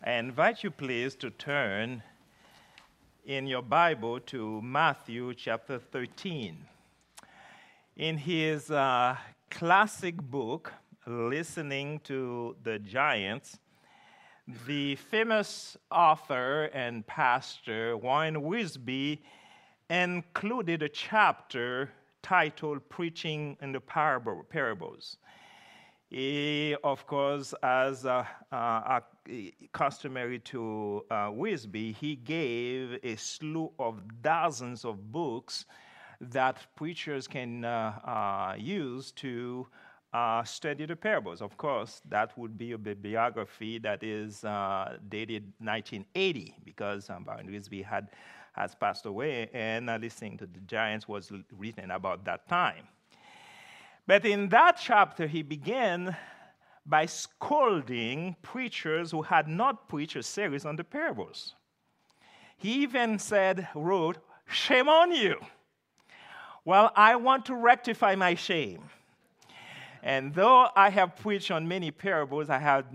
I invite you, please, to turn in your Bible to Matthew chapter 13. In his classic book, Listening to the Giants, the famous author and pastor Warren Wiersbe included a chapter titled Preaching in the Parables. He, of course, as customary to Wiersbe, he gave a slew of dozens of books that preachers can use to study the parables. Of course, that would be a bibliography that is dated 1980 because Warren Wiersbe has passed away, and Listening to the Giants was written about that time. But in that chapter, he began by scolding preachers who had not preached a series on the parables. He even wrote, "Shame on you." Well, I want to rectify my shame. And though I have preached on many parables, I have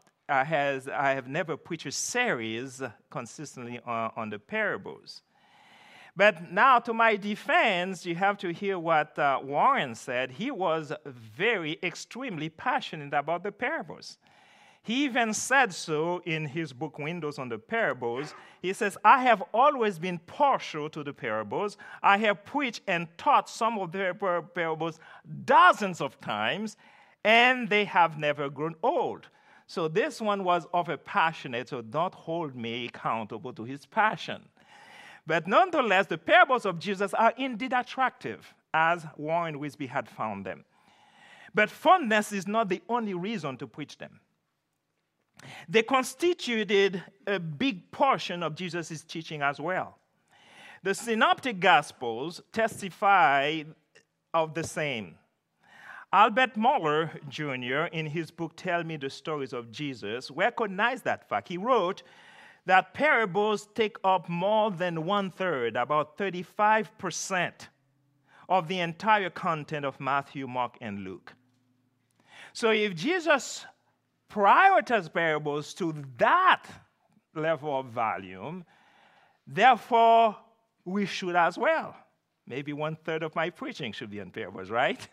never preached a series consistently on the parables. But now, to my defense, you have to hear what Warren said. He was extremely passionate about the parables. He even said so in his book, Windows on the Parables. He says, "I have always been partial to the parables. I have preached and taught some of the parables dozens of times, and they have never grown old." So this one was of a passionate, so don't hold me accountable to his passion. But nonetheless, the parables of Jesus are indeed attractive, as Warren Wiersbe had found them. But fondness is not the only reason to preach them. They constituted a big portion of Jesus' teaching as well. The Synoptic Gospels testify of the same. Albert Mohler Jr., in his book, Tell Me the Stories of Jesus, recognized that fact. He wrote that parables take up more than 1/3, about 35% of the entire content of Matthew, Mark, and Luke. So if Jesus prioritized parables to that level of volume, therefore we should as well. Maybe 1/3 of my preaching should be on parables, right?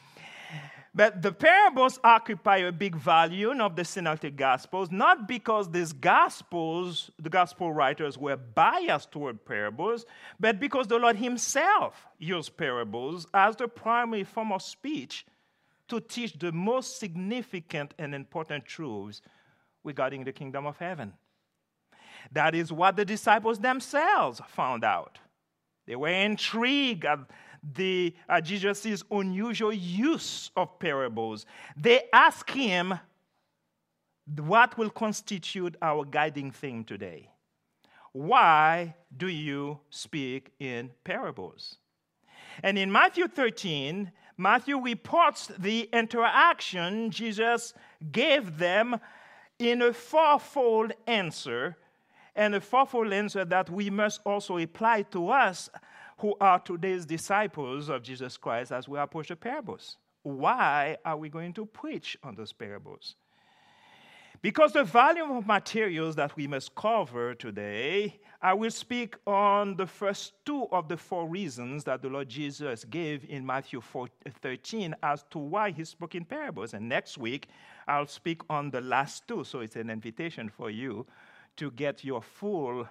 But the parables occupy a big volume of the Synoptic Gospels, not because the gospel writers were biased toward parables, but because the Lord himself used parables as the primary form of speech to teach the most significant and important truths regarding the kingdom of heaven. That is what the disciples themselves found out. They were intrigued at Jesus' unusual use of parables. They asked him, what will constitute our guiding theme today? Why do you speak in parables? And in Matthew 13, Matthew reports the interaction Jesus gave them in a fourfold answer, and a fourfold answer that we must also apply to us who are today's disciples of Jesus Christ as we approach the parables. Why are we going to preach on those parables? Because the volume of materials that we must cover today, I will speak on the first two of the four reasons that the Lord Jesus gave in Matthew 13 as to why he spoke in parables. And next week, I'll speak on the last two. So it's an invitation for you to get your full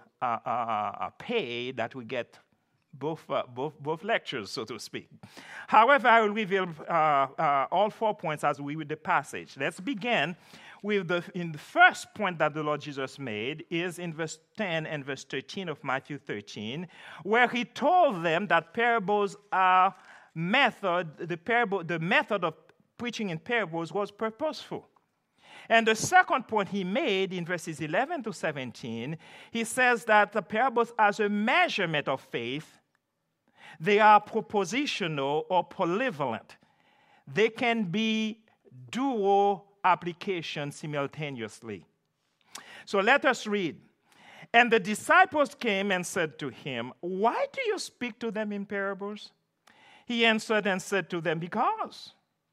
pay that we get both lectures, so to speak. However, I will reveal all 4 points as we read the passage. Let's begin with the first point that the Lord Jesus made is in verse 10 and verse 13 of Matthew 13, where he told them that parables are the method of preaching in parables was purposeful. And the second point he made in verses 11 to 17, he says that the parables as a measurement of faith, they are propositional or polyvalent. They can be dual application simultaneously. So let us read. And the disciples came and said to him, "Why do you speak to them in parables?" He answered and said to them, "Because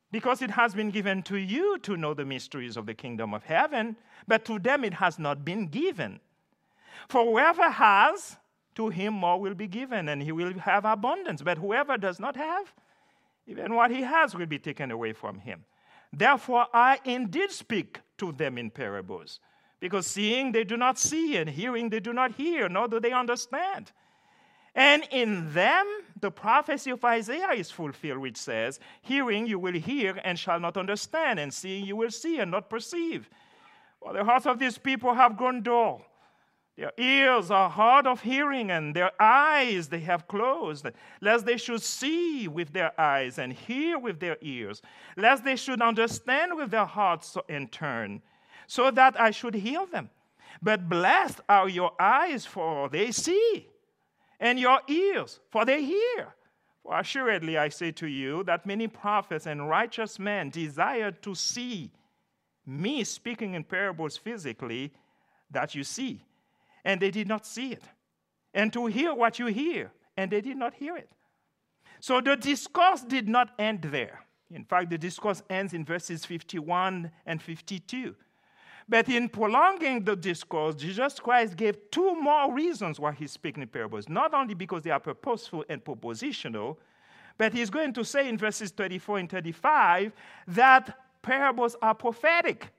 because it has been given to you to know the mysteries of the kingdom of heaven, but to them it has not been given. For whoever has, to him more will be given, and he will have abundance. But whoever does not have, even what he has will be taken away from him. Therefore, I indeed speak to them in parables, because seeing they do not see, and hearing they do not hear, nor do they understand. And in them the prophecy of Isaiah is fulfilled, which says, hearing you will hear and shall not understand, and seeing you will see and not perceive. For the hearts of these people have grown dull. Their ears are hard of hearing, and their eyes they have closed, lest they should see with their eyes and hear with their ears, lest they should understand with their hearts and turn, so that I should heal them. But blessed are your eyes, for they see, and your ears, for they hear. For assuredly I say to you that many prophets and righteous men desired to see me speaking in parables physically, that you see, and they did not see it, and to hear what you hear, and they did not hear it. So the discourse did not end there. In fact, the discourse ends in verses 51 and 52. But in prolonging the discourse, Jesus Christ gave two more reasons why he's speaking in parables, not only because they are purposeful and propositional, but he's going to say in verses 34 and 35 that parables are prophetic.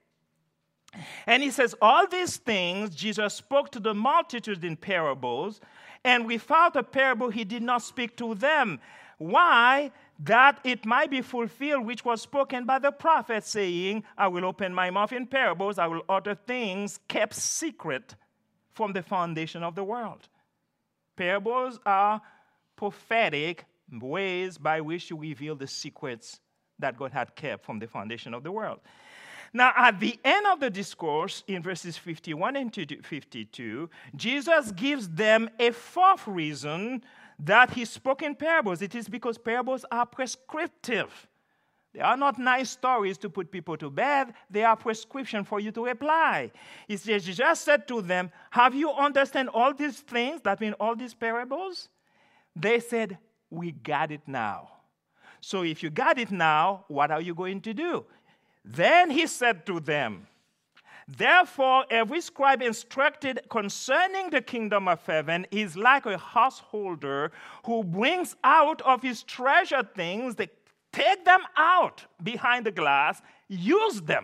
And he says, all these things Jesus spoke to the multitude in parables, and without a parable he did not speak to them. Why? That it might be fulfilled which was spoken by the prophet, saying, I will open my mouth in parables, I will utter things kept secret from the foundation of the world. Parables are prophetic ways by which you reveal the secrets that God had kept from the foundation of the world. Now, at the end of the discourse, in verses 51 and 52, Jesus gives them a fourth reason that he spoke in parables. It is because parables are prescriptive. They are not nice stories to put people to bed. They are prescription for you to apply. He says, Jesus said to them, have you understand all these things, that mean all these parables? They said, we got it now. So if you got it now, what are you going to do? Then he said to them, therefore, every scribe instructed concerning the kingdom of heaven is like a householder who brings out of his treasure things, they take them out behind the glass, use them.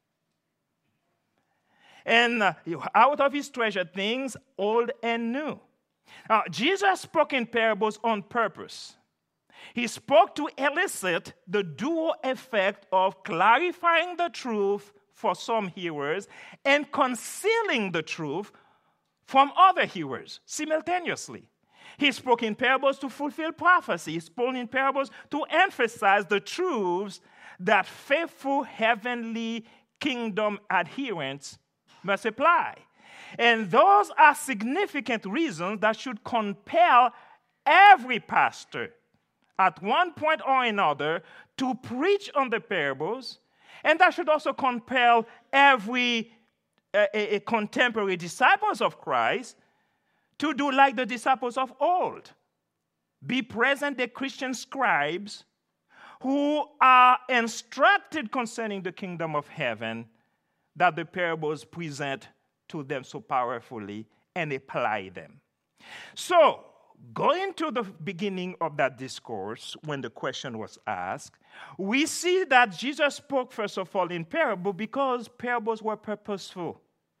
And out of his treasure things, old and new. Now, Jesus spoke in parables on purpose. He spoke to elicit the dual effect of clarifying the truth for some hearers and concealing the truth from other hearers simultaneously. He spoke in parables to fulfill prophecy. He spoke in parables to emphasize the truths that faithful heavenly kingdom adherents must apply. And those are significant reasons that should compel every pastor at one point or another to preach on the parables, and that should also compel every contemporary disciples of Christ to do like the disciples of old. Be present the Christian scribes who are instructed concerning the kingdom of heaven that the parables present to them so powerfully, and apply them. So, going to the beginning of that discourse, when the question was asked, we see that Jesus spoke, first of all, in parable because parables were purposeful.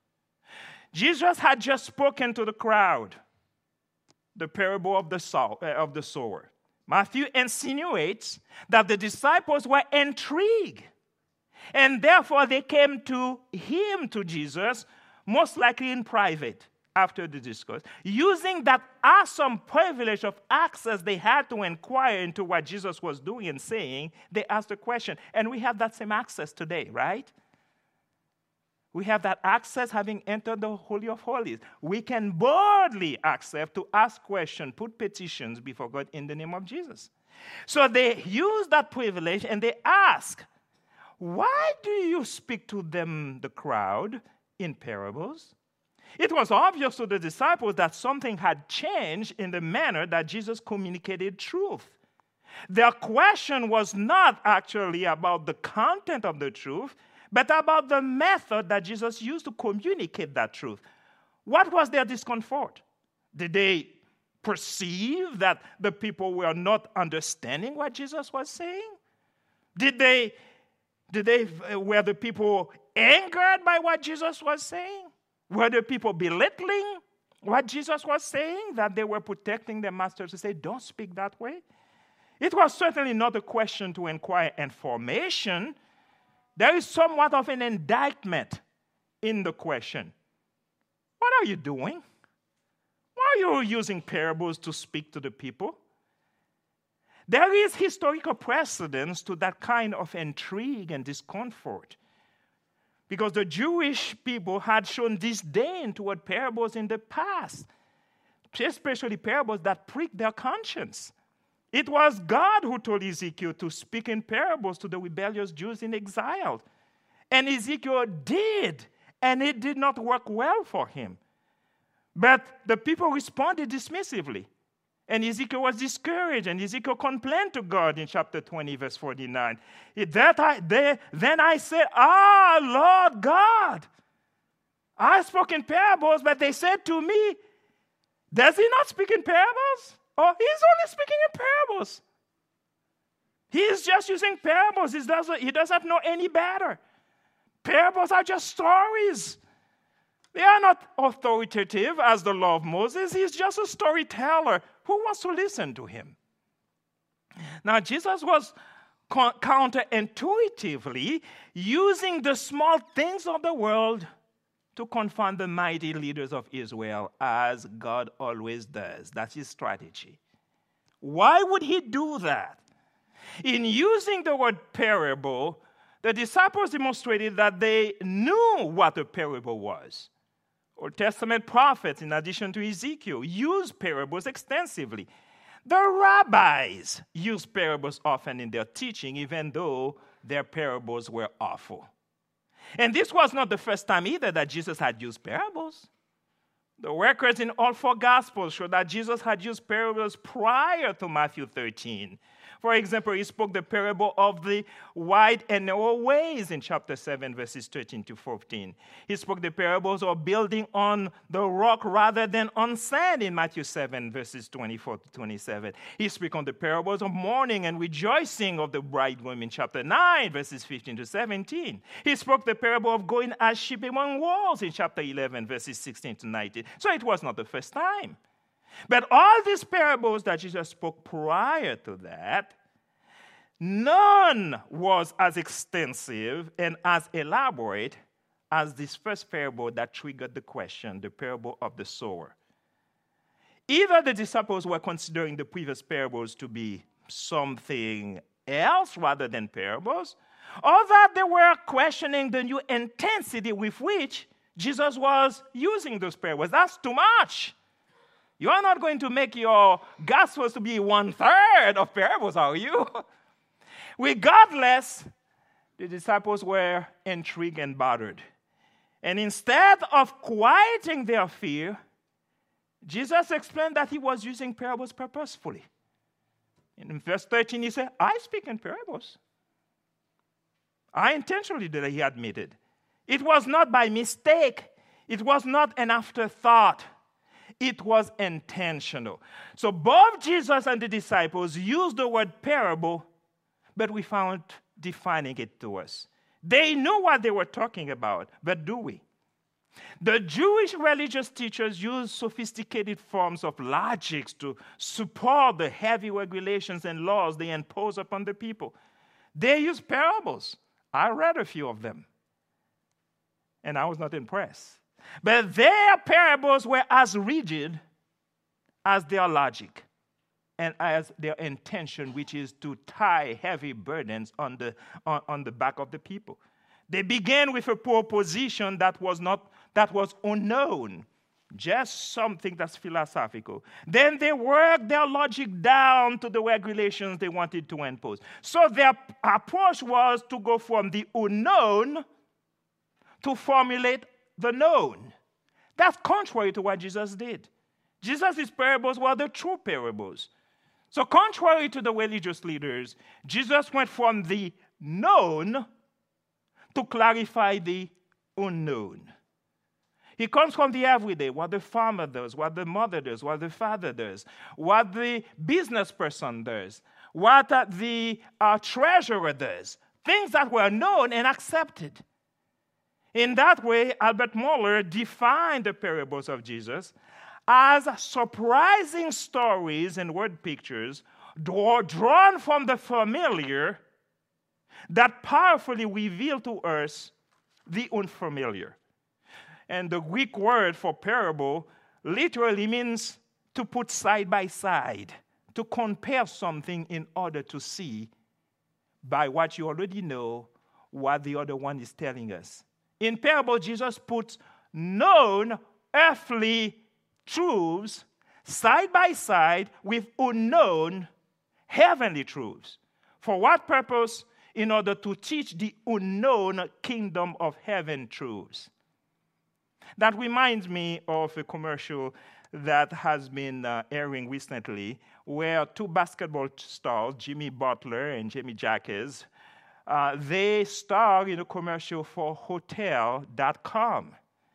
Jesus had just spoken to the crowd, the parable of the sower. Matthew insinuates that the disciples were intrigued, and therefore they came to him, to Jesus, most likely in private after the discourse, using that awesome privilege of access they had to inquire into what Jesus was doing and saying. They asked a question, and we have that same access today, right? We have that access having entered the Holy of Holies. We can boldly accept to ask questions, put petitions before God in the name of Jesus. So they use that privilege and they ask, why do you speak to them, the crowd, in parables? It was obvious to the disciples that something had changed in the manner that Jesus communicated truth. Their question was not actually about the content of the truth, but about the method that Jesus used to communicate that truth. What was their discomfort? Did they perceive that the people were not understanding what Jesus was saying? Were the people angered by what Jesus was saying? Were the people belittling what Jesus was saying, that they were protecting their master to say, don't speak that way? It was certainly not a question to inquire information. There is somewhat of an indictment in the question. What are you doing? Why are you using parables to speak to the people? There is historical precedence to that kind of intrigue and discomfort, because the Jewish people had shown disdain toward parables in the past, especially parables that pricked their conscience. It was God who told Ezekiel to speak in parables to the rebellious Jews in exile. And Ezekiel did, and it did not work well for him. But the people responded dismissively. And Ezekiel was discouraged, and Ezekiel complained to God in chapter 20, verse 49. Then I said, Lord God, I spoke in parables, but they said to me, does he not speak in parables? Or he's only speaking in parables. He is just using parables. He doesn't know any better. Parables are just stories. They are not authoritative as the law of Moses. He's just a storyteller. Who wants to listen to him? Now, Jesus was counterintuitively using the small things of the world to confront the mighty leaders of Israel, as God always does. That's his strategy. Why would he do that? In using the word parable, the disciples demonstrated that they knew what a parable was. Old Testament prophets, in addition to Ezekiel, used parables extensively. The rabbis used parables often in their teaching, even though their parables were awful. And this was not the first time either that Jesus had used parables. The records in all four Gospels show that Jesus had used parables prior to Matthew 13. For example, he spoke the parable of the wide and narrow ways in chapter 7, verses 13 to 14. He spoke the parables of building on the rock rather than on sand in Matthew 7, verses 24 to 27. He spoke on the parables of mourning and rejoicing of the bridegroom in chapter 9, verses 15 to 17. He spoke the parable of going as sheep among wolves in chapter 11, verses 16 to 19. So it was not the first time. But all these parables that Jesus spoke prior to that, none was as extensive and as elaborate as this first parable that triggered the question, the parable of the sower. Either the disciples were considering the previous parables to be something else rather than parables, or that they were questioning the new intensity with which Jesus was using those parables. That's too much. You are not going to make your Gospels to be 1/3 of parables, are you? Regardless, the disciples were intrigued and bothered. And instead of quieting their fear, Jesus explained that he was using parables purposefully. In verse 13, he said, I speak in parables. I intentionally did it, he admitted. It was not by mistake. It was not an afterthought. It was intentional. So both Jesus and the disciples used the word parable, but we found defining it to us. They knew what they were talking about, but do we? The Jewish religious teachers used sophisticated forms of logics to support the heavy regulations and laws they impose upon the people. They used parables. I read a few of them, and I was not impressed. But their parables were as rigid as their logic and as their intention, which is to tie heavy burdens on the back of the people. They began with a proposition that was unknown, just something that's philosophical. Then they worked their logic down to the regulations they wanted to impose. So their approach was to go from the unknown to formulate the known. That's contrary to what Jesus did. Jesus' parables were the true parables. So contrary to the religious leaders, Jesus went from the known to clarify the unknown. He comes from the everyday, what the farmer does, what the mother does, what the father does, what the business person does, what the treasurer does, things that were known and accepted. In that way, Albert Mohler defined the parables of Jesus as surprising stories and word pictures drawn from the familiar that powerfully reveal to us the unfamiliar. And the Greek word for parable literally means to put side by side, to compare something in order to see by what you already know what the other one is telling us. In parable, Jesus puts known earthly truths side by side with unknown heavenly truths. For what purpose? In order to teach the unknown kingdom of heaven truths. That reminds me of a commercial that has been airing recently where two basketball stars, Jimmy Butler and Jamie Jacques, they star in a commercial for Hotel.com.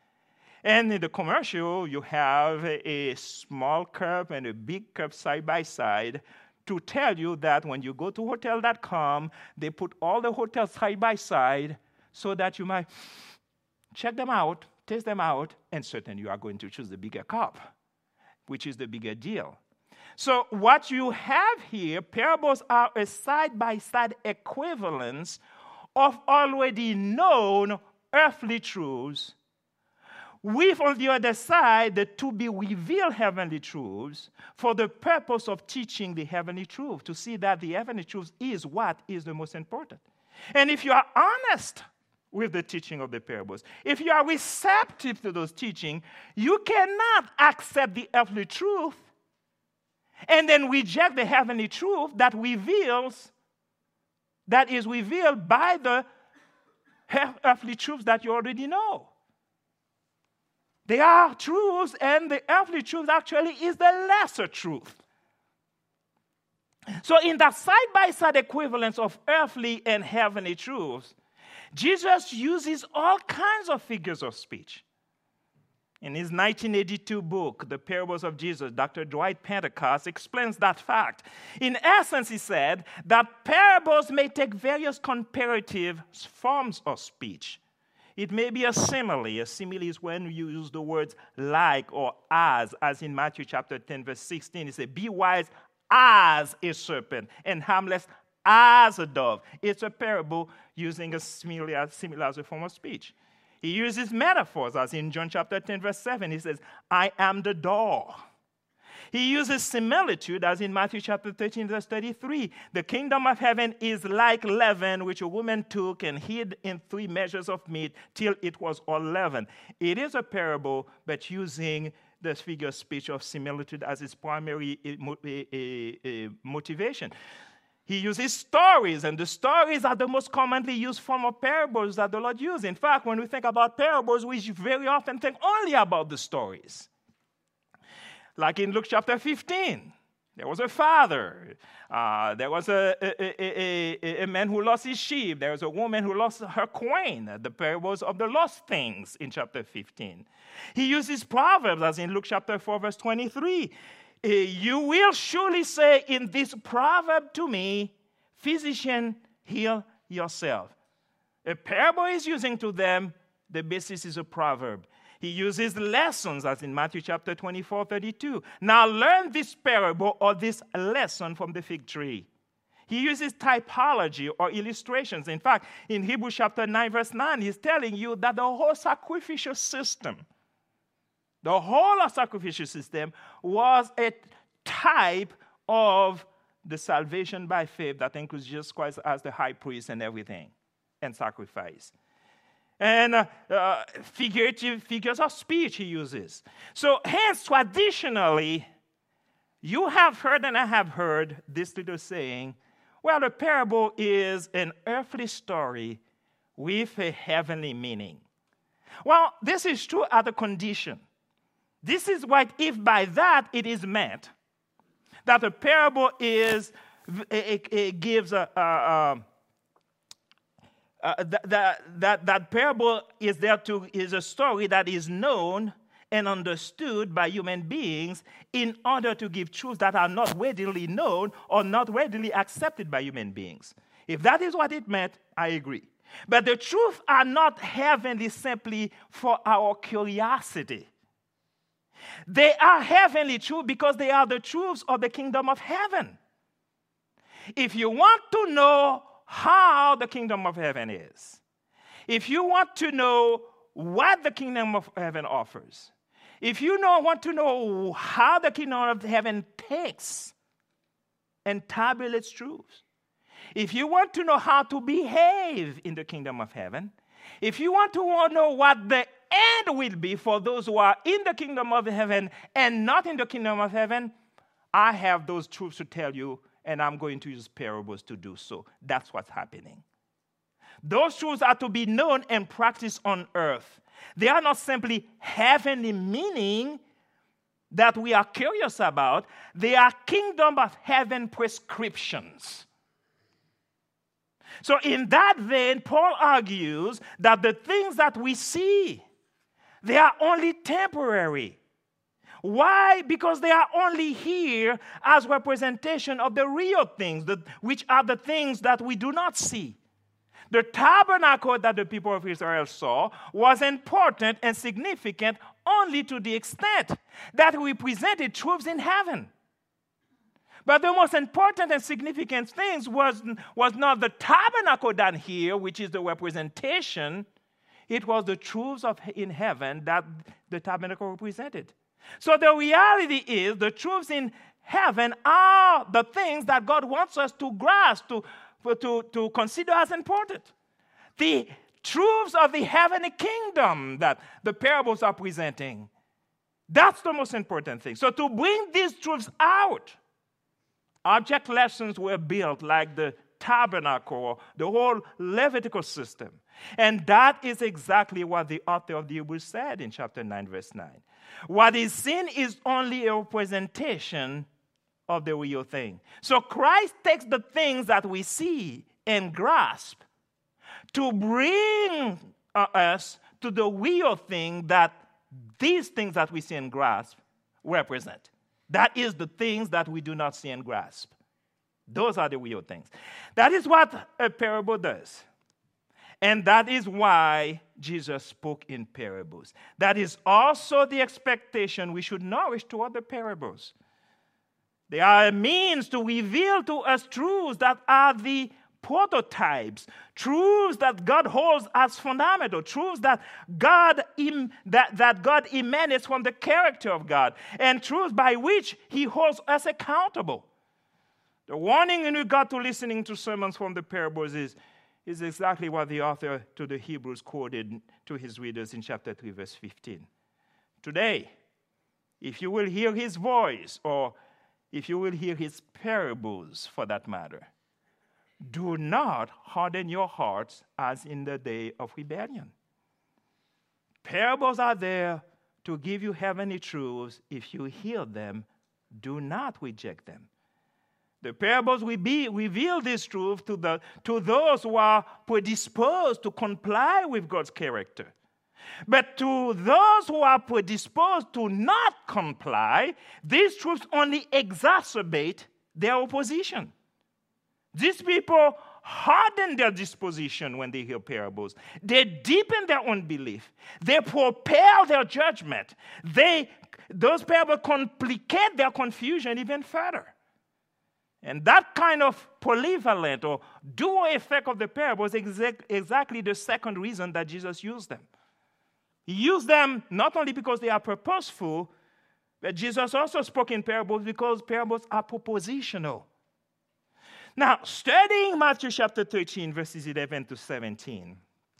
And in the commercial, you have a small cup and a big cup side by side to tell you that when you go to Hotel.com, they put all the hotels side by side so that you might check them out, taste them out, and certainly you are going to choose the bigger cup, which is the bigger deal. So what you have here, parables are a side-by-side equivalence of already known earthly truths with, on the other side, the to-be-revealed heavenly truths for the purpose of teaching the heavenly truth, to see that the heavenly truth is what is the most important. And if you are honest with the teaching of the parables, if you are receptive to those teachings, you cannot accept the earthly truth and then reject the heavenly truth that is revealed by the earthly truths that you already know. They are truths, and the earthly truth actually is the lesser truth. So in that side-by-side equivalence of earthly and heavenly truths, Jesus uses all kinds of figures of speech. In his 1982 book, The Parables of Jesus, Dr. Dwight Pentecost explains that fact. In essence, he said that parables may take various comparative forms of speech. It may be a simile. A simile is when you use the words like or as in Matthew chapter 10, verse 16. He said, be wise as a serpent and harmless as a dove. It's a parable using a simile as a form of speech. He uses metaphors, as in John chapter 10, verse 7. He says, I am the door. He uses similitude, as in Matthew chapter 13, verse 33. The kingdom of heaven is like leaven, which a woman took and hid in 3 measures of meat till it was all leavened. It is a parable, but using the figure of speech of similitude as its primary motivation. He uses stories, and the stories are the most commonly used form of parables that the Lord used. In fact, when we think about parables, we very often think only about the stories. Like in Luke chapter 15, there was a father. There was a man who lost his sheep. There was a woman who lost her coin. The parables of the lost things in chapter 15. He uses proverbs, as in Luke chapter 4, verse 23. You will surely say in this proverb to me, physician, heal yourself. A parable is using to them, the basis is a proverb. He uses lessons, as in Matthew chapter 24, 32. Now learn this parable or this lesson from the fig tree. He uses typology or illustrations. In fact, in Hebrews chapter 9, verse 9, he's telling you that the whole sacrificial system was a type of the salvation by faith that includes Jesus Christ as the high priest and everything, and sacrifice. And figures of speech he uses. So hence, traditionally, you have heard and I have heard this little saying, well, a parable is an earthly story with a heavenly meaning. Well, this is true at a condition. This is what if by that it is meant that a parable is, it gives that parable is a story that is known and understood by human beings in order to give truths that are not readily known or not readily accepted by human beings. If that is what it meant, I agree. But the truths are not heavenly simply for our curiosity. They are heavenly truths because they are the truths of the kingdom of heaven. If you want to know how the kingdom of heaven is, if you want to know what the kingdom of heaven offers, if you want to know how the kingdom of heaven takes and tabulates truths, if you want to know how to behave in the kingdom of heaven, if you want to know what the end will be for those who are in the kingdom of heaven and not in the kingdom of heaven, I have those truths to tell you, and I'm going to use parables to do so. That's what's happening. Those truths are to be known and practiced on earth. They are not simply heavenly meaning that we are curious about. They are kingdom of heaven prescriptions. So in that vein, Paul argues that the things that we see, they are only temporary. Why? Because they are only here as representation of the real things, which are the things that we do not see. The tabernacle that the people of Israel saw was important and significant only to the extent that we presented truths in heaven. But the most important and significant things was not the tabernacle down here, which is the representation. It was the truths in heaven that the tabernacle represented. So the reality is the truths in heaven are the things that God wants us to grasp, to consider as important. The truths of the heavenly kingdom that the parables are presenting, that's the most important thing. So to bring these truths out, object lessons were built like the tabernacle, the whole Levitical system. And that is exactly what the author of the Hebrews said in chapter 9, verse 9. What is seen is only a representation of the real thing. So Christ takes the things that we see and grasp to bring us to the real thing that these things that we see and grasp represent. That is the things that we do not see and grasp. Those are the real things. That is what a parable does. And that is why Jesus spoke in parables. That is also the expectation we should nourish toward the parables. They are a means to reveal to us truths that are the prototypes, truths that God holds as fundamental, truths that God emanates from the character of God, and truths by which He holds us accountable. The warning in regard to listening to sermons from the parables is exactly what the author to the Hebrews quoted to his readers in chapter 3, verse 15. Today, if you will hear his voice, or if you will hear his parables for that matter, do not harden your hearts as in the day of rebellion. Parables are there to give you heavenly truths. If you hear them, do not reject them. The parables will reveal this truth to those who are predisposed to comply with God's character. But to those who are predisposed to not comply, these truths only exacerbate their opposition. These people harden their disposition when they hear parables. They deepen their unbelief. They propel their judgment. Those parables complicate their confusion even further. And that kind of polyvalent or dual effect of the parables is exactly the second reason that Jesus used them. He used them not only because they are purposeful, but Jesus also spoke in parables because parables are propositional. Now, studying Matthew chapter 13, verses 11 to 17,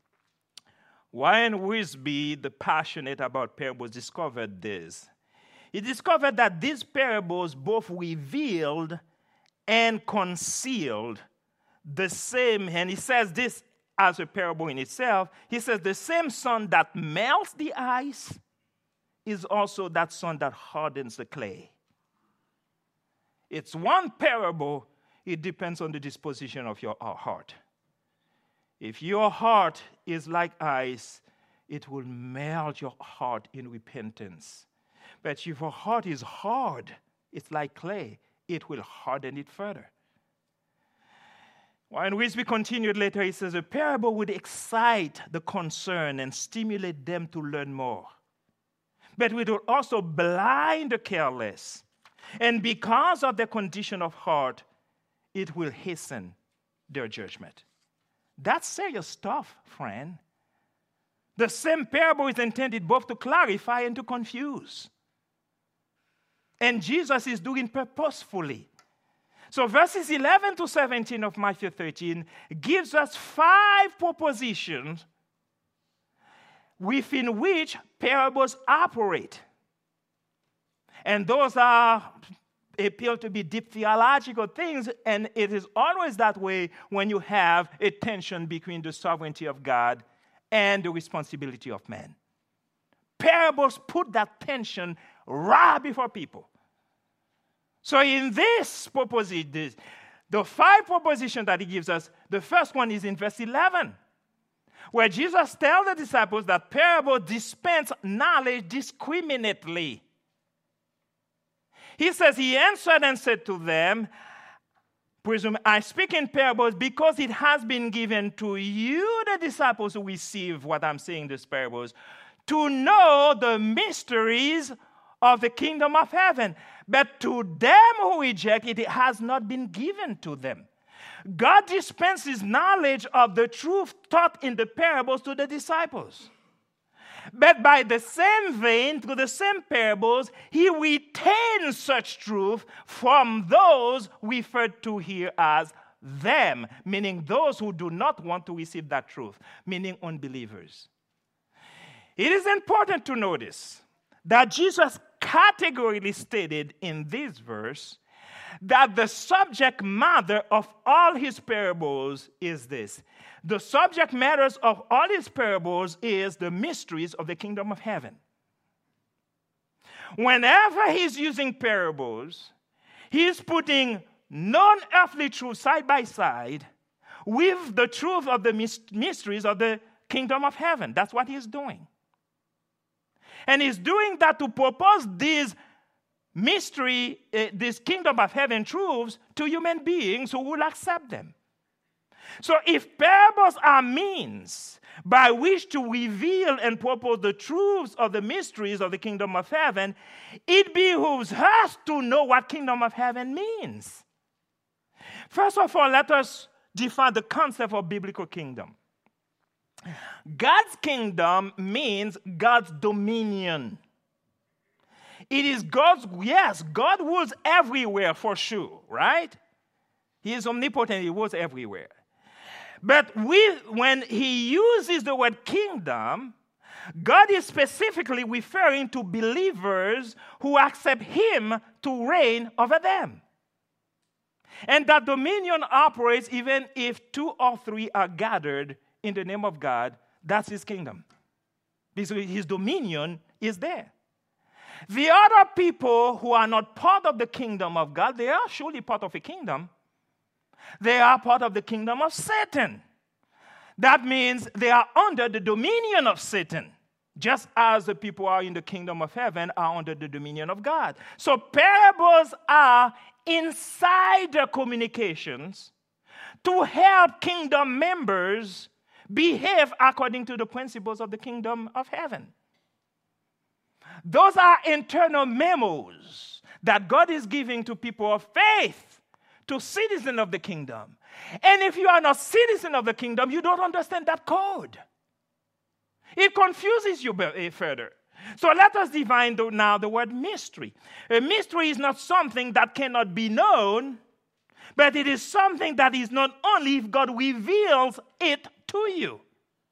Warren Wiersbe, the passionate about parables, discovered this. He discovered that these parables both revealed and concealed the same, and he says this as a parable in itself. He says the same sun that melts the ice is also that sun that hardens the clay. It's one parable. It depends on the disposition of your heart. If your heart is like ice, it will melt your heart in repentance. But if your heart is hard, it's like clay, it will harden it further. When Wisby continued later, he says, a parable would excite the concerned and stimulate them to learn more. But it will also blind the careless. And because of their condition of heart, it will hasten their judgment. That's serious stuff, friend. The same parable is intended both to clarify and to confuse. And Jesus is doing purposefully. So verses 11 to 17 of Matthew 13 gives us 5 propositions within which parables operate. And those appear to be deep theological things, and it is always that way when you have a tension between the sovereignty of God and the responsibility of man. Parables put that tension right before people. So in this proposition, the 5 propositions that he gives us, the first one is in verse 11, where Jesus tells the disciples that parables dispense knowledge discriminately. He says, he answered and said to them, I speak in parables because it has been given to you, the disciples who receive what I'm saying, these parables, to know the mysteries of the kingdom of heaven. But to them who reject it, it has not been given to them. God dispenses knowledge of the truth taught in the parables to the disciples. But by the same vein, through the same parables, he retains such truth from those referred to here as them, meaning those who do not want to receive that truth, meaning unbelievers. It is important to notice that Jesus categorically stated in this verse that the subject matter of all his parables is this. The subject matters of all his parables is the mysteries of the kingdom of heaven. Whenever he's using parables, he's putting non-earthly truth side by side with the truth of the mysteries of the kingdom of heaven. That's what he's doing. And he's doing that to propose these this kingdom of heaven truths to human beings who will accept them. So if parables are means by which to reveal and propose the truths of the mysteries of the kingdom of heaven, it behooves us to know what kingdom of heaven means. First of all, let us define the concept of biblical kingdom. God's kingdom means God's dominion. It is God rules everywhere for sure, right? He is omnipotent, he rules everywhere. But when he uses the word kingdom, God is specifically referring to believers who accept him to reign over them. And that dominion operates even if 2 or 3 are gathered in the name of God. That's his kingdom. Because his dominion is there. The other people who are not part of the kingdom of God, they are surely part of a kingdom. They are part of the kingdom of Satan. That means they are under the dominion of Satan, just as the people who are in the kingdom of heaven are under the dominion of God. So parables are insider communications to help kingdom members behave according to the principles of the kingdom of heaven. Those are internal memos that God is giving to people of faith, to citizens of the kingdom. And if you are not citizen of the kingdom, you don't understand that code. It confuses you further. So let us define now the word mystery. A mystery is not something that cannot be known, but it is something that is known only if God reveals it to you.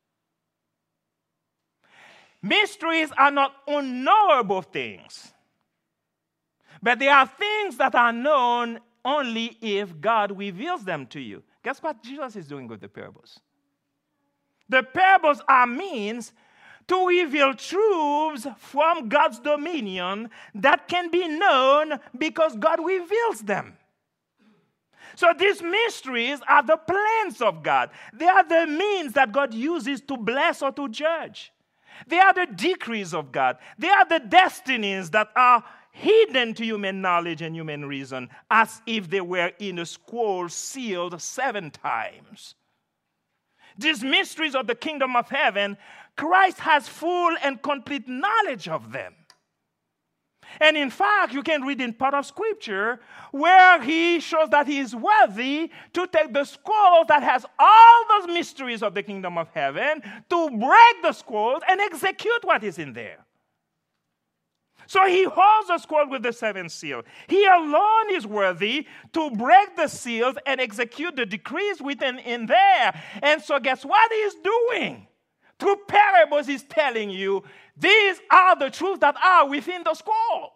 Mysteries are not unknowable things, but they are things that are known only if God reveals them to you. Guess what Jesus is doing with the parables? The parables are means to reveal truths from God's dominion that can be known because God reveals them. So these mysteries are the plans of God. They are the means that God uses to bless or to judge. They are the decrees of God. They are the destinies that are hidden to human knowledge and human reason, as if they were in a scroll sealed 7 times. These mysteries of the kingdom of heaven, Christ has full and complete knowledge of them. And in fact, you can read in part of Scripture where he shows that he is worthy to take the scroll that has all those mysteries of the kingdom of heaven, to break the scrolls and execute what is in there. So he holds the scroll with the 7th seal. He alone is worthy to break the seals and execute the decrees written in there. And so guess what he's doing? Through parables, he's telling you, these are the truths that are within the scrolls.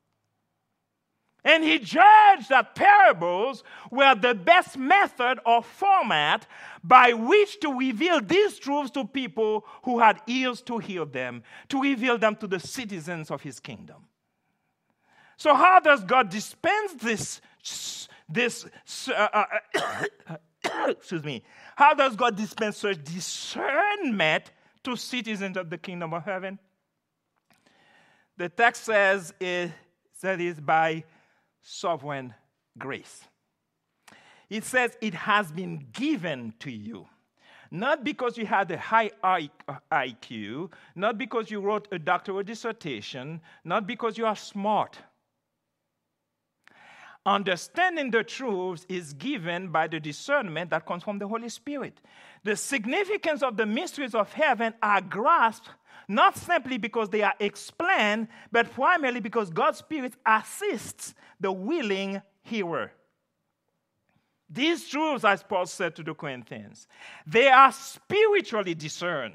And he judged that parables were the best method or format by which to reveal these truths to people who had ears to hear them, to reveal them to the citizens of his kingdom. So how does God dispense excuse me, how does God dispense such discernment to citizens of the kingdom of heaven? The text says that is by sovereign grace. It says it has been given to you. Not because you had a high IQ, not because you wrote a doctoral dissertation, not because you are smart. Understanding the truths is given by the discernment that comes from the Holy Spirit. The significance of the mysteries of heaven are grasped not simply because they are explained, but primarily because God's Spirit assists the willing hearer. These truths, as Paul said to the Corinthians, they are spiritually discerned.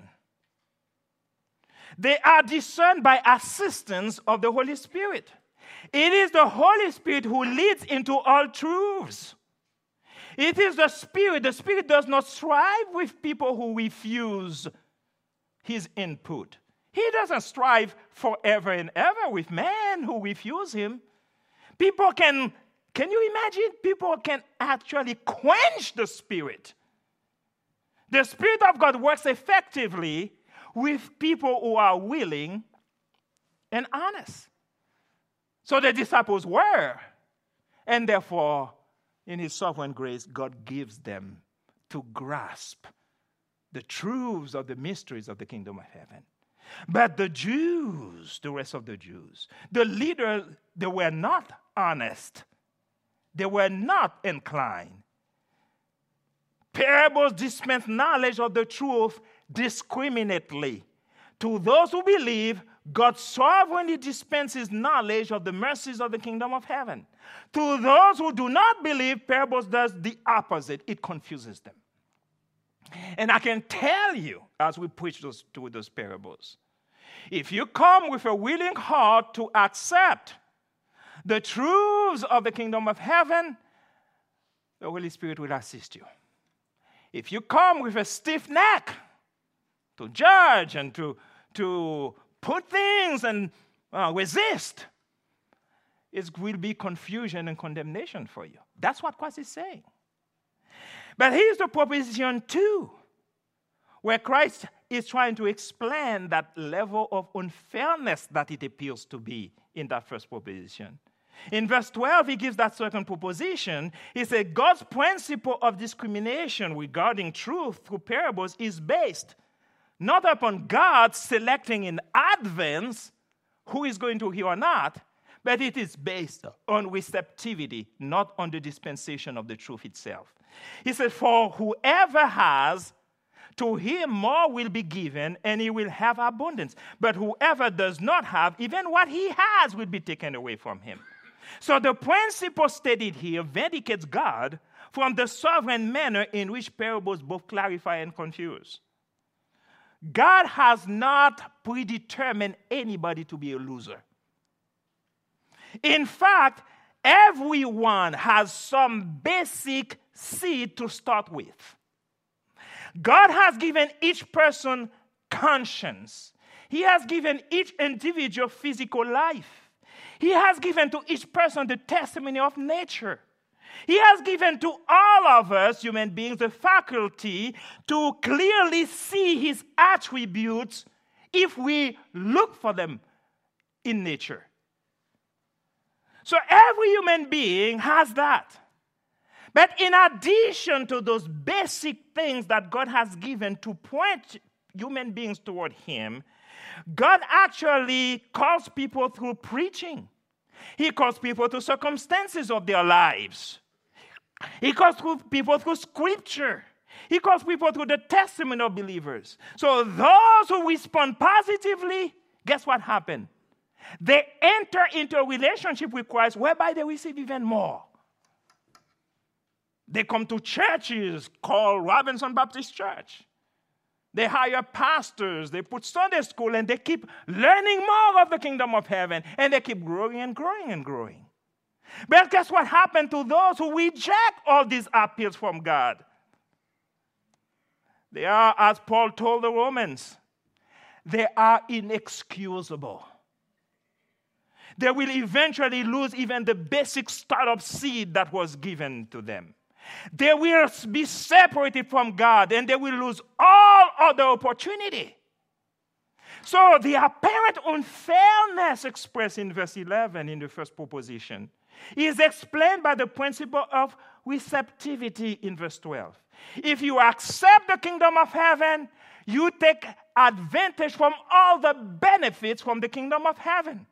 They are discerned by assistance of the Holy Spirit. It is the Holy Spirit who leads into all truths. It is the Spirit. The Spirit does not strive with people who refuse his input. He doesn't strive forever and ever with men who refuse him. People can you imagine? People can actually quench the Spirit. The Spirit of God works effectively with people who are willing and honest. So the disciples were. And therefore, in his sovereign grace, God gives them to grasp the truths of the mysteries of the kingdom of heaven. But the Jews, the rest of the Jews, the leaders, they were not honest. They were not inclined. Parables dispense knowledge of the truth discriminately. To those who believe, God sovereignly dispenses knowledge of the mercies of the kingdom of heaven. To those who do not believe, parables does the opposite. It confuses them. And I can tell you, as we preach those parables, if you come with a willing heart to accept the truths of the kingdom of heaven, the Holy Spirit will assist you. If you come with a stiff neck to judge and to put things and resist, it will be confusion and condemnation for you. That's what Christ is saying. But here's the proposition 2, where Christ is trying to explain that level of unfairness that it appears to be in that first proposition. In verse 12, he gives that certain proposition. He said, God's principle of discrimination regarding truth through parables is based not upon God selecting in advance who is going to hear or not, but it is based on receptivity, not on the dispensation of the truth itself. He said, for whoever has, to him more will be given, and he will have abundance. But whoever does not have, even what he has will be taken away from him. So the principle stated here vindicates God from the sovereign manner in which parables both clarify and confuse. God has not predetermined anybody to be a loser. In fact, everyone has some basic seed to start with. God has given each person conscience. He has given each individual physical life. He has given to each person the testimony of nature. He has given to all of us, human beings, the faculty to clearly see his attributes if we look for them in nature. So every human being has that. But in addition to those basic things that God has given to point human beings toward him, God actually calls people through preaching. He calls people to circumstances of their lives. He calls people through scripture. He calls people through the testimony of believers. So those who respond positively, guess what happened? They enter into a relationship with Christ whereby they receive even more. They come to churches called Robinson Baptist Church. They hire pastors, they put Sunday school, and they keep learning more of the kingdom of heaven, and they keep growing and growing and growing. But guess what happened to those who reject all these appeals from God? They are, as Paul told the Romans, they are inexcusable. They will eventually lose even the basic startup seed that was given to them. They will be separated from God, and they will lose all other opportunity. So the apparent unfairness expressed in verse 11 in the first proposition is explained by the principle of receptivity in verse 12. If you accept the kingdom of heaven, you take advantage from all the benefits from the kingdom of heaven.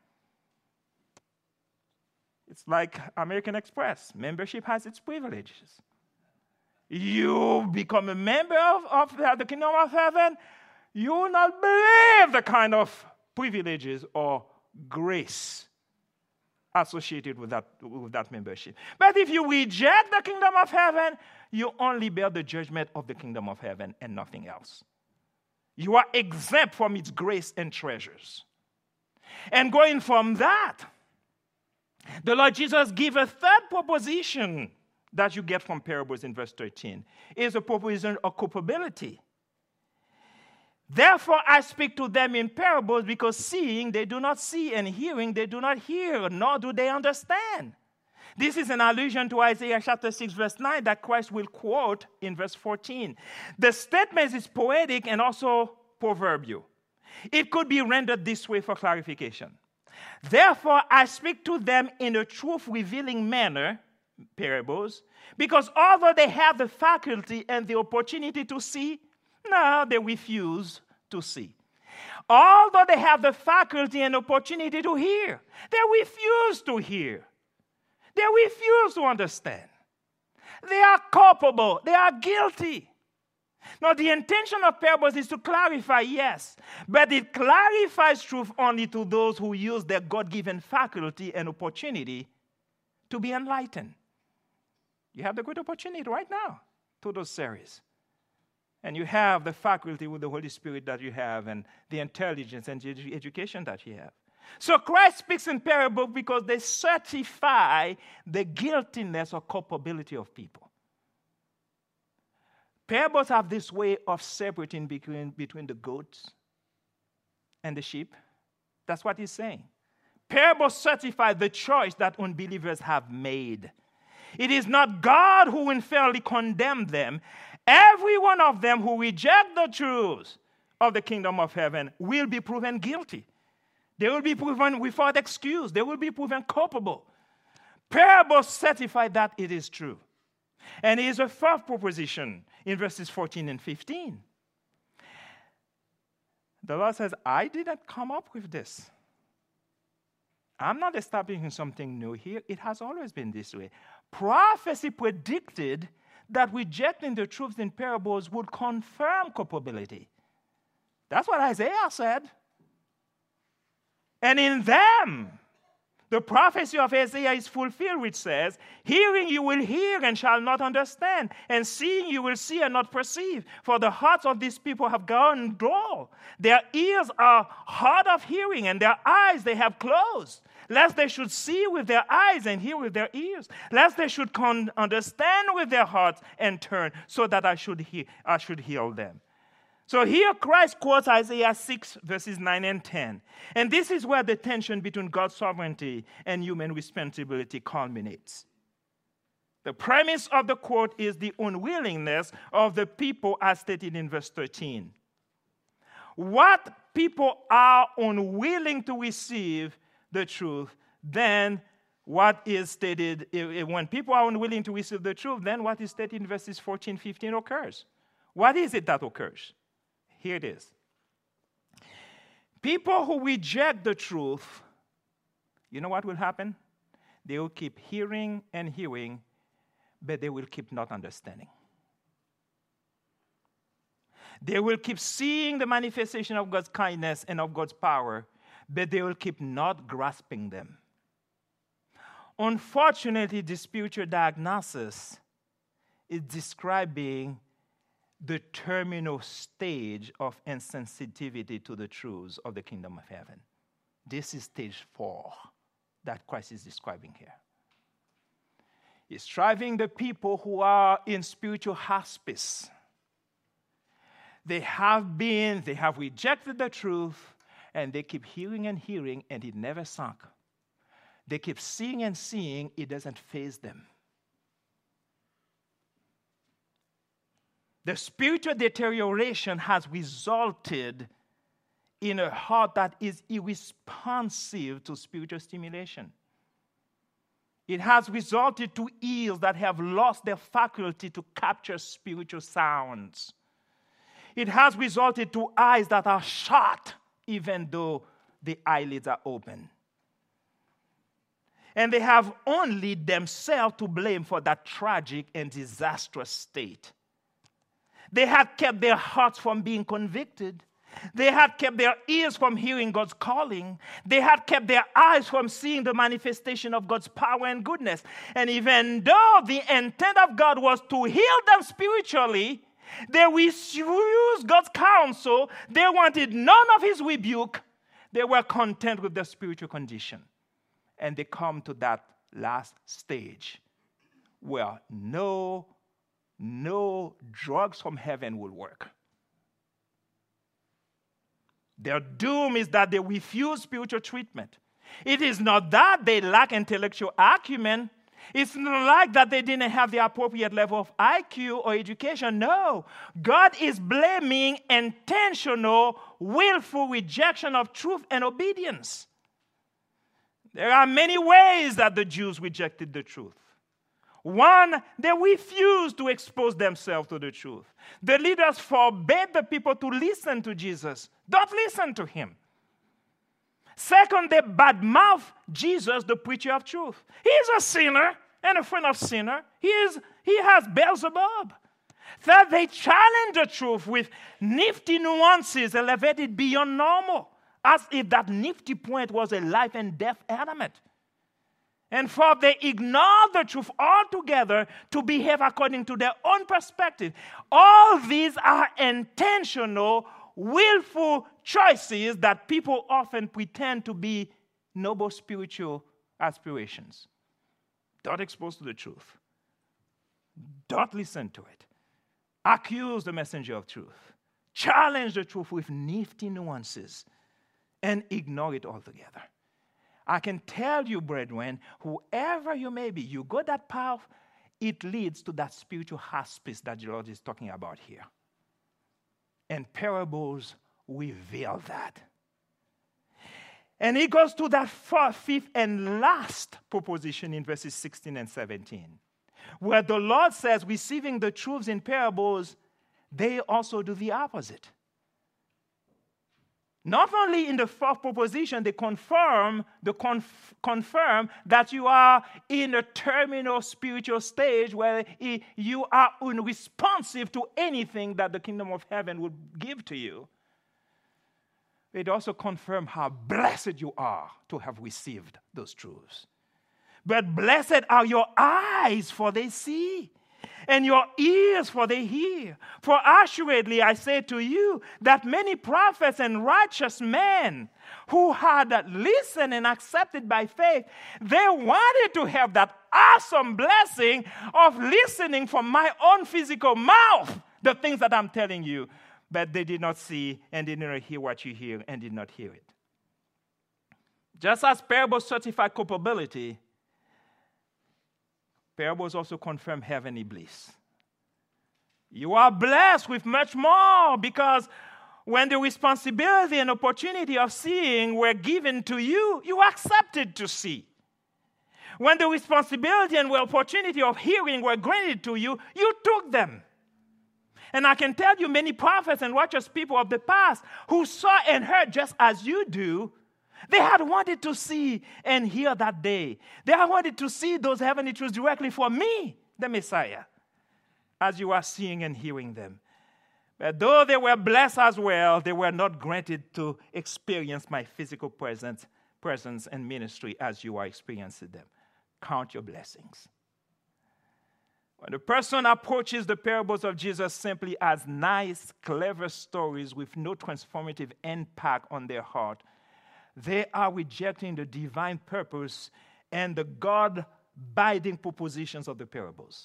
It's like American Express. Membership has its privileges. You become a member of the kingdom of heaven, you will not believe the kind of privileges or grace associated with that membership. But if you reject the kingdom of heaven, you only bear the judgment of the kingdom of heaven and nothing else. You are exempt from its grace and treasures. And going from that, the Lord Jesus gives a third proposition that you get from parables in verse 13. Is a proposition of culpability. Therefore, I speak to them in parables, because seeing they do not see, and hearing they do not hear, nor do they understand. This is an allusion to Isaiah chapter 6, verse 9, that Christ will quote in verse 14. The statement is poetic and also proverbial. It could be rendered this way for clarification. Therefore, I speak to them in a truth-revealing manner, parables, because although they have the faculty and the opportunity to see, no, they refuse to see. Although they have the faculty and opportunity to hear, they refuse to hear. They refuse to understand. They are culpable. They are guilty. Now, the intention of parables is to clarify, yes, but it clarifies truth only to those who use their God-given faculty and opportunity to be enlightened. You have the good opportunity right now to those series. And you have the faculty with the Holy Spirit that you have, and the intelligence and the education that you have. So Christ speaks in parables because they certify the guiltiness or culpability of people. Parables have this way of separating between the goats and the sheep. That's what he's saying. Parables certify the choice that unbelievers have made. It is not God who unfairly condemns them. Every one of them who reject the truths of the kingdom of heaven will be proven guilty. They will be proven without excuse. They will be proven culpable. Parables certify that it is true. And it is a fourth proposition in verses 14 and 15. The Lord says, I didn't come up with this. I'm not establishing something new here. It has always been this way. Prophecy predicted that rejecting the truths in parables would confirm culpability. That's what Isaiah said. And in them, the prophecy of Isaiah is fulfilled, which says, hearing you will hear and shall not understand, and seeing you will see and not perceive. For the hearts of these people have gone dull. Their ears are hard of hearing, and their eyes they have closed, lest they should see with their eyes and hear with their ears, lest they should understand with their hearts and turn, so that I should heal them. So here Christ quotes Isaiah 6, verses 9 and 10. And this is where the tension between God's sovereignty and human responsibility culminates. The premise of the quote is the unwillingness of the people as stated in verse 13. What people are unwilling to receive the truth, then what is stated, when people are unwilling to receive the truth, then what is stated in verses 14, 15 occurs. What is it that occurs? Here it is. People who reject the truth, you know what will happen? They will keep hearing and hearing, but they will keep not understanding. They will keep seeing the manifestation of God's kindness and of God's power, but they will keep not grasping them. Unfortunately, the spiritual diagnosis is describing the terminal stage of insensitivity to the truths of the kingdom of heaven. This is stage 4 that Christ is describing here. He's driving the people who are in spiritual hospice. They have rejected the truth, and they keep hearing and hearing, and it never sunk. They keep seeing and seeing, it doesn't faze them. The spiritual deterioration has resulted in a heart that is irresponsive to spiritual stimulation. It has resulted to ears that have lost their faculty to capture spiritual sounds. It has resulted to eyes that are shut even though the eyelids are open. And they have only themselves to blame for that tragic and disastrous state. They had kept their hearts from being convicted. They had kept their ears from hearing God's calling. They had kept their eyes from seeing the manifestation of God's power and goodness. And even though the intent of God was to heal them spiritually, they refused God's counsel. They wanted none of his rebuke. They were content with their spiritual condition. And they come to that last stage where no drugs from heaven will work. Their doom is that they refuse spiritual treatment. It is not that they lack intellectual acumen. It's not like that they didn't have the appropriate level of IQ or education. No. God is blaming intentional, willful rejection of truth and obedience. There are many ways that the Jews rejected the truth. One, they refused to expose themselves to the truth. The leaders forbade the people to listen to Jesus. Don't listen to him. Second, they badmouth Jesus, the preacher of truth. He's a sinner and a friend of sinner. He has Beelzebub. Third, they challenge the truth with nifty nuances elevated beyond normal, as if that nifty point was a life and death element. And fourth, they ignore the truth altogether to behave according to their own perspective. All these are intentional, willful choices that people often pretend to be noble spiritual aspirations. Don't expose to the truth. Don't listen to it. Accuse the messenger of truth. Challenge the truth with nifty nuances and ignore it altogether. I can tell you, brethren, whoever you may be, you go that path, it leads to that spiritual hospice that the Lord is talking about here. And parables reveal that. And he goes to that fifth and last proposition in verses 16 and 17, where the Lord says, receiving the truths in parables, they also do the opposite. Not only in the fourth proposition, they confirm that you are in a terminal spiritual stage where you are unresponsive to anything that the kingdom of heaven would give to you. It also confirms how blessed you are to have received those truths. But blessed are your eyes, for they see, and your ears, for they hear. For assuredly I say to you that many prophets and righteous men who had listened and accepted by faith, they wanted to have that awesome blessing of listening from my own physical mouth, the things that I'm telling you. but they did not see, and did not hear what you hear, and did not hear it. Just as parables certify culpability, parables also confirm heavenly bliss. You are blessed with much more, because when the responsibility and opportunity of seeing were given to you, you accepted to see. When the responsibility and the opportunity of hearing were granted to you, you took them. And I can tell you many prophets and righteous people of the past who saw and heard just as you do, they had wanted to see and hear that day. They had wanted to see those heavenly truths directly from me, the Messiah, as you are seeing and hearing them. But though they were blessed as well, they were not granted to experience my physical presence and ministry as you are experiencing them. Count your blessings. When a person approaches the parables of Jesus simply as nice, clever stories with no transformative impact on their heart, they are rejecting the divine purpose and the God-binding propositions of the parables.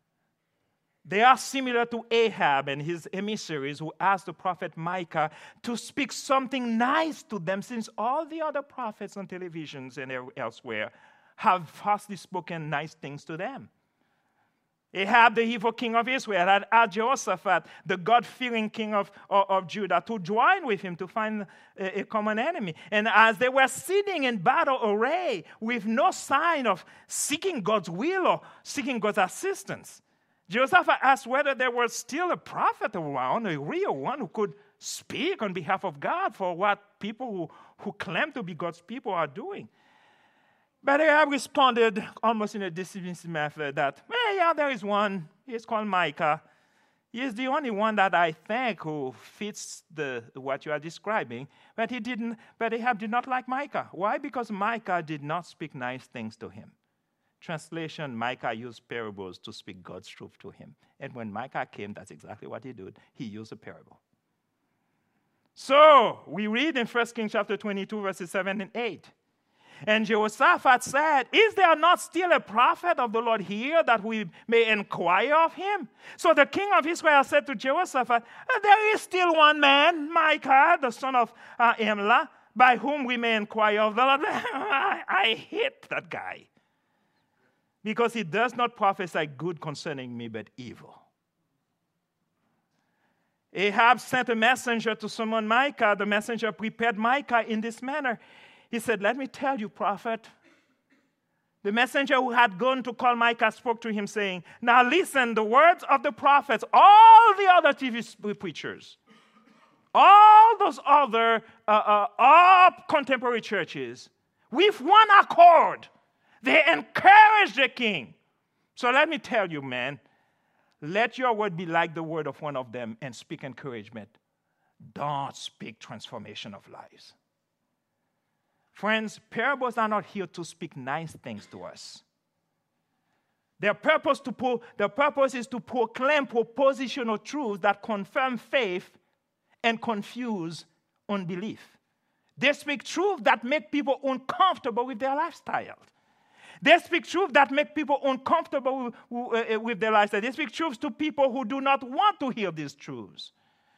They are similar to Ahab and his emissaries who asked the prophet Micah to speak something nice to them, since all the other prophets on televisions and elsewhere have falsely spoken nice things to them. Ahab, the evil king of Israel, had asked Jehoshaphat, the God-fearing king of Judah, to join with him to find a common enemy. And as they were sitting in battle array with no sign of seeking God's will or seeking God's assistance, Jehoshaphat asked whether there was still a prophet around, a real one who could speak on behalf of God for what people who claim to be God's people are doing. But Ahab responded almost in a dismissive method that, yeah, there is one. He's called Micah. He is the only one that I think who fits what you are describing. But Ahab did not like Micah. Why? Because Micah did not speak nice things to him. Translation, Micah used parables to speak God's truth to him. And when Micah came, that's exactly what he did. He used a parable. So, we read in 1 Kings chapter 22, verses 7 and 8. And Jehoshaphat said, is there not still a prophet of the Lord here that we may inquire of him? So the king of Israel said to Jehoshaphat, there is still one man, Micah, the son of Imlah, by whom we may inquire of the Lord. I hate that guy, because he does not prophesy good concerning me, but evil. Ahab sent a messenger to summon Micah. The messenger prepared Micah in this manner. He said, let me tell you, prophet. The messenger who had gone to call Micah spoke to him, saying, now listen, the words of the prophets, all the other TV preachers, all those other contemporary churches, with one accord, they encourage the king. So let me tell you, man, let your word be like the word of one of them and speak encouragement. Don't speak transformation of lives. Friends, parables are not here to speak nice things to us. Their purpose is to proclaim propositional truths that confirm faith and confuse unbelief. They speak truth that make people uncomfortable with their lifestyle. They speak truth that make people uncomfortable with their lifestyle. They speak truths to people who do not want to hear these truths.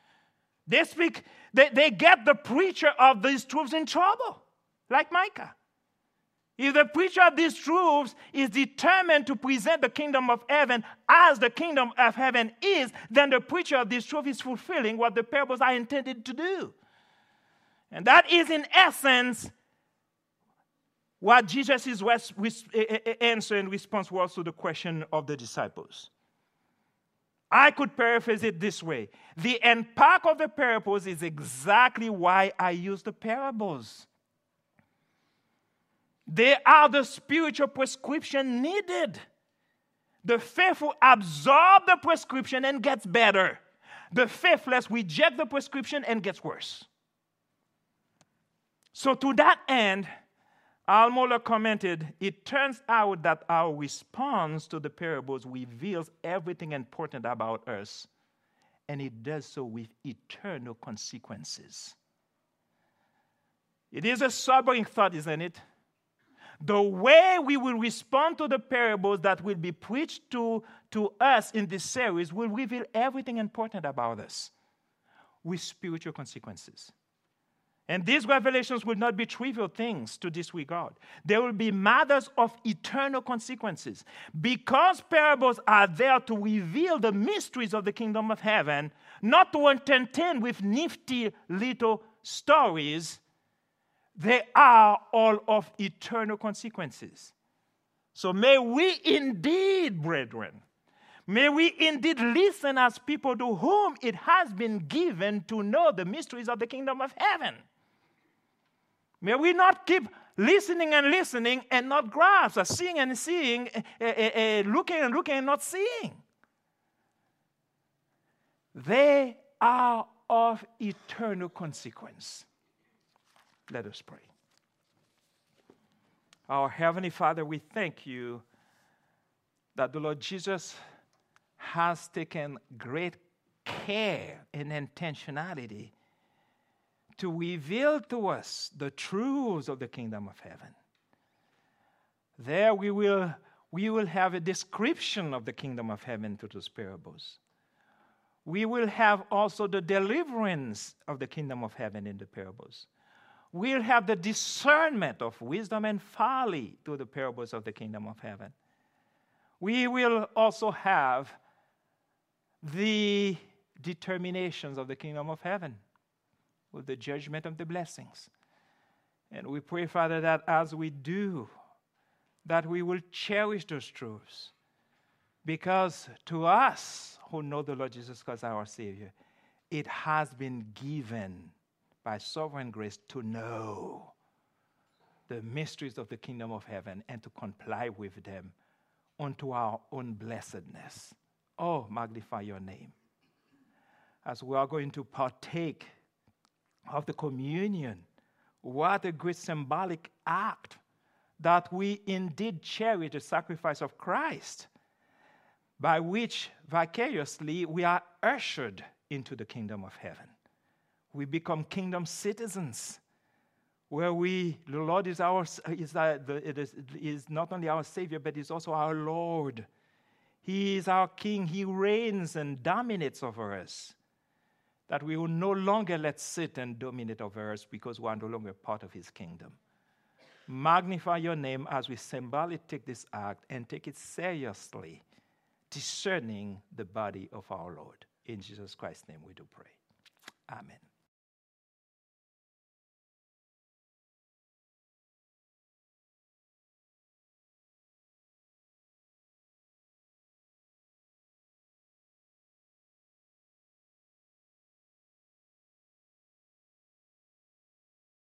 They get the preacher of these truths in trouble. Like Micah. If the preacher of these truths is determined to present the kingdom of heaven as the kingdom of heaven is, then the preacher of this truth is fulfilling what the parables are intended to do. And that is, in essence, what Jesus' answer and response was to the question of the disciples. I could paraphrase it this way. The impact of the parables is exactly why I use the parables. They are the spiritual prescription needed. The faithful absorb the prescription and gets better. The faithless reject the prescription and gets worse. So to that end, Al Mohler commented, it turns out that our response to the parables reveals everything important about us, and it does so with eternal consequences. It is a sobering thought, isn't it? The way we will respond to the parables that will be preached to us in this series will reveal everything important about us. with spiritual consequences. And these revelations will not be trivial things to disregard. They will be matters of eternal consequences. Because parables are there to reveal the mysteries of the kingdom of heaven, not to entertain with nifty little stories, they are all of eternal consequences. So may we indeed, brethren, may we indeed listen as people to whom it has been given to know the mysteries of the kingdom of heaven. May we not keep listening and not grasp, seeing and seeing, looking and looking and not seeing. They are of eternal consequence. Let us pray. Our Heavenly Father, we thank you that the Lord Jesus has taken great care and intentionality to reveal to us the truths of the kingdom of heaven. There we will have a description of the kingdom of heaven through those parables. We will have also the deliverance of the kingdom of heaven in the parables. We'll have the discernment of wisdom and folly through the parables of the kingdom of heaven. We will also have the determinations of the kingdom of heaven with the judgment of the blessings. And we pray, Father, that as we do, that we will cherish those truths. Because to us who know the Lord Jesus Christ our Savior, it has been given by sovereign grace to know the mysteries of the kingdom of heaven and to comply with them unto our own blessedness. Oh, magnify your name. As we are going to partake of the communion, what a great symbolic act that we indeed cherish the sacrifice of Christ, by which vicariously we are ushered into the kingdom of heaven. We become kingdom citizens, where the Lord is not only our Savior, but is also our Lord. He is our King. He reigns and dominates over us. That we will no longer let sit and dominate over us because we are no longer part of his kingdom. Magnify your name as we symbolically take this act and take it seriously, discerning the body of our Lord. In Jesus Christ's name we do pray. Amen.